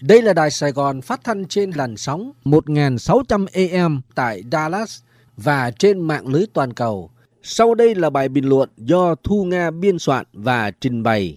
Đây là Đài Sài Gòn phát thanh trên làn sóng 1600 AM tại Dallas và trên mạng lưới toàn cầu. Sau đây là bài bình luận do Thu Nga biên soạn và trình bày.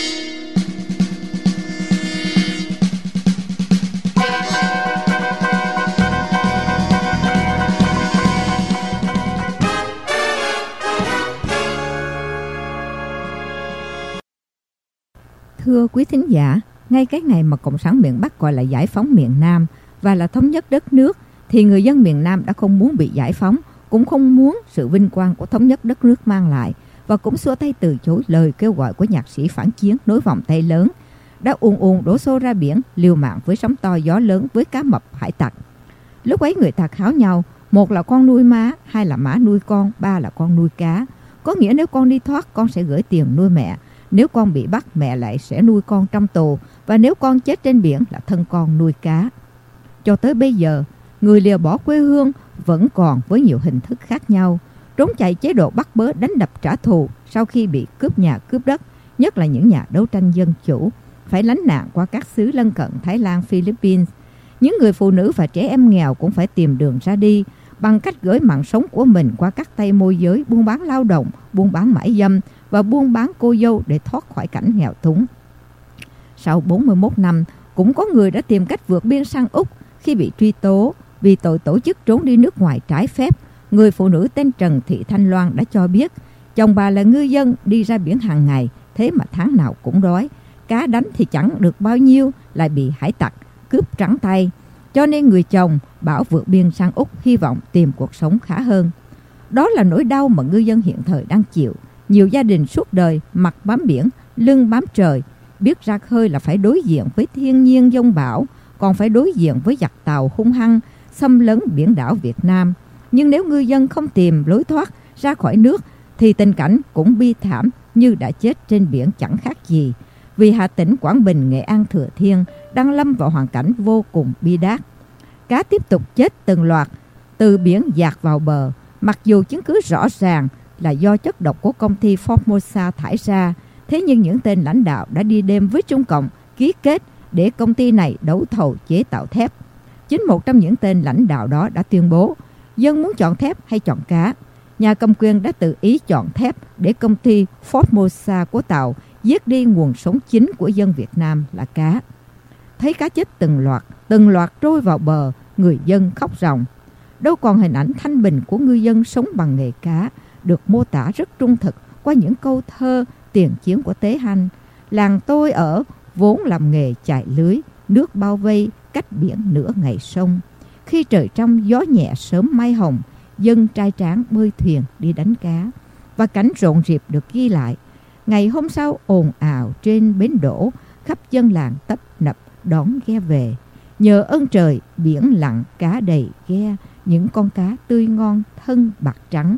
Thưa quý thính giả, ngay cái ngày mà Cộng sản miền Bắc gọi là giải phóng miền Nam và là thống nhất đất nước, thì người dân miền Nam đã không muốn bị giải phóng, cũng không muốn sự vinh quang của thống nhất đất nước mang lại, và cũng xua tay từ chối lời kêu gọi của nhạc sĩ phản chiến nối vòng tay lớn, đã ùn đổ xô ra biển, liều mạng với sóng to gió lớn với cá mập hải tặc. Lúc ấy người ta kháo nhau, một là con nuôi má, hai là má nuôi con, ba là con nuôi cá. Có nghĩa nếu con đi thoát, con sẽ gửi tiền nuôi mẹ. Nếu con bị bắt, mẹ lại sẽ nuôi con trong tù. Và nếu con chết trên biển là thân con nuôi cá. Cho tới bây giờ, người lìa bỏ quê hương vẫn còn với nhiều hình thức khác nhau. Trốn chạy chế độ bắt bớ đánh đập trả thù sau khi bị cướp nhà cướp đất, nhất là những nhà đấu tranh dân chủ, phải lánh nạn qua các xứ lân cận Thái Lan, Philippines. Những người phụ nữ và trẻ em nghèo cũng phải tìm đường ra đi bằng cách gửi mạng sống của mình qua các tay môi giới, buôn bán lao động, buôn bán mại dâm và buôn bán cô dâu để thoát khỏi cảnh nghèo túng. Sau 41 năm, cũng có người đã tìm cách vượt biên sang Úc khi bị truy tố vì tội tổ chức trốn đi nước ngoài trái phép. Người phụ nữ tên Trần Thị Thanh Loan đã cho biết chồng bà là ngư dân đi ra biển hàng ngày, thế mà tháng nào cũng đói. Cá đánh thì chẳng được bao nhiêu, lại bị hải tặc cướp trắng tay. Cho nên người chồng bảo vượt biên sang Úc hy vọng tìm cuộc sống khá hơn. Đó là nỗi đau mà ngư dân hiện thời đang chịu. Nhiều gia đình suốt đời mặt bám biển, lưng bám trời, biết ra khơi là phải đối diện với thiên nhiên giông bão, còn phải đối diện với giặc tàu hung hăng xâm lấn biển đảo Việt Nam. Nhưng nếu ngư dân không tìm lối thoát ra khỏi nước thì tình cảnh cũng bi thảm như đã chết trên biển chẳng khác gì. Vì Hà Tĩnh, Quảng Bình, Nghệ An, Thừa Thiên đang lâm vào hoàn cảnh vô cùng bi đát. Cá tiếp tục chết từng loạt từ biển dạt vào bờ, mặc dù chứng cứ rõ ràng là do chất độc của công ty Formosa thải ra. Thế nhưng những tên lãnh đạo đã đi đêm với Trung Cộng ký kết để công ty này đấu thầu chế tạo thép. Chính một trong những tên lãnh đạo đó đã tuyên bố dân muốn chọn thép hay chọn cá. Nhà cầm quyền đã tự ý chọn thép để công ty Formosa của Tàu giết đi nguồn sống chính của dân Việt Nam là cá. Thấy cá chết từng loạt trôi vào bờ, người dân khóc ròng. Đâu còn hình ảnh thanh bình của ngư dân sống bằng nghề cá, được mô tả rất trung thực qua những câu thơ tiền chiến của Tế Hanh. Làng tôi ở vốn làm nghề chài lưới, nước bao vây cách biển nửa ngày sông. Khi trời trong gió nhẹ sớm mai hồng, dân trai tráng bơi thuyền đi đánh cá. Và cảnh rộn rịp được ghi lại. Ngày hôm sau ồn ào trên bến đỗ, khắp dân làng tấp nập đón ghe về. Nhờ ơn trời biển lặng cá đầy ghe, những con cá tươi ngon thân bạc trắng.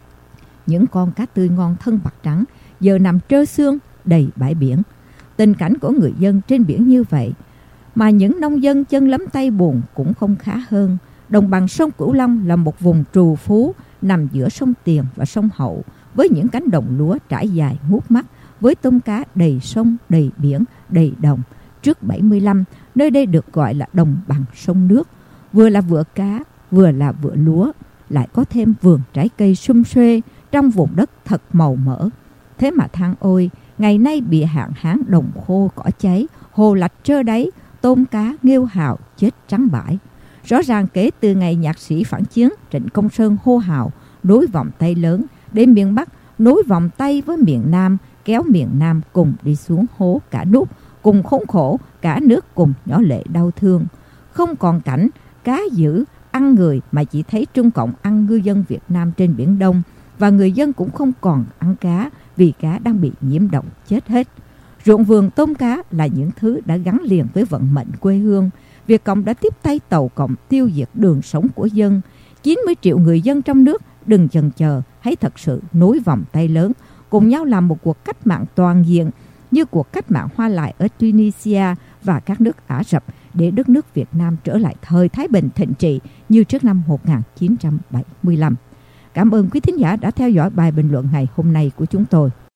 Những con cá tươi ngon thân bạc trắng giờ nằm trơ xương đầy bãi biển. Tình cảnh của người dân trên biển như vậy mà những nông dân chân lấm tay bùn cũng không khá hơn. Đồng bằng sông Cửu Long là một vùng trù phú nằm giữa sông Tiền và sông Hậu, với những cánh đồng lúa trải dài ngút mắt, với tôm cá đầy sông, đầy biển, đầy đồng. Trước 75, nơi đây được gọi là đồng bằng sông nước, vừa là vựa cá, vừa là vựa lúa, lại có thêm vườn trái cây sum xuê trong vùng đất thật màu mỡ. Thế mà than ôi, ngày nay bị hạn hán, đồng khô cỏ cháy, hồ lạch trơ đáy, tôm cá nghêu hào chết trắng bãi. Rõ ràng kể từ ngày nhạc sĩ phản chiến Trịnh Công Sơn hô hào nối vòng tay lớn để miền Bắc nối vòng tay với miền Nam, kéo miền Nam cùng đi xuống hố cả nút, cùng khốn khổ, cả nước cùng nhỏ lệ đau thương. Không còn cảnh cá dữ ăn người mà chỉ thấy Trung Cộng ăn ngư dân Việt Nam trên Biển Đông, và người dân cũng không còn ăn cá vì cá đang bị nhiễm độc chết hết. Ruộng vườn tôm cá là những thứ đã gắn liền với vận mệnh quê hương. Việt Cộng đã tiếp tay Tàu Cộng tiêu diệt đường sống của dân. 90 triệu người dân trong nước đừng chần chờ, hãy thật sự nối vòng tay lớn, cùng nhau làm một cuộc cách mạng toàn diện như cuộc cách mạng Hoa Lại ở Tunisia và các nước Ả Rập, để đất nước Việt Nam trở lại thời thái bình thịnh trị như trước năm 1975. Cảm ơn quý thính giả đã theo dõi bài bình luận ngày hôm nay của chúng tôi.